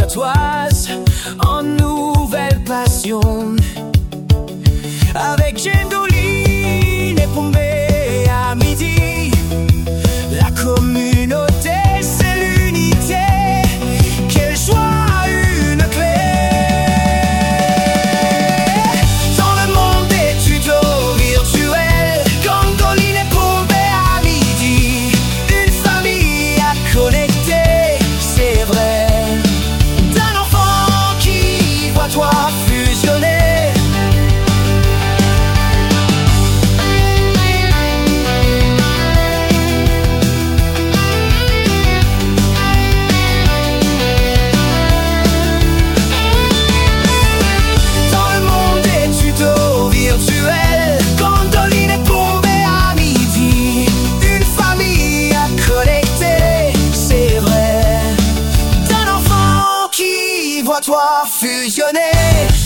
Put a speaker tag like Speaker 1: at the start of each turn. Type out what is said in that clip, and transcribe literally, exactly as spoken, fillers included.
Speaker 1: chatoise en nouvelle passion. Avec Gendoline et Pombé à midi, la communauté c'est l'unité. Qu'elle soit une clé dans le monde des tutos virtuels. Gendoline et Pombé à midi, une famille à connecter, c'est vrai. D'un enfant qui voit toi fusionner. Toi fusionner.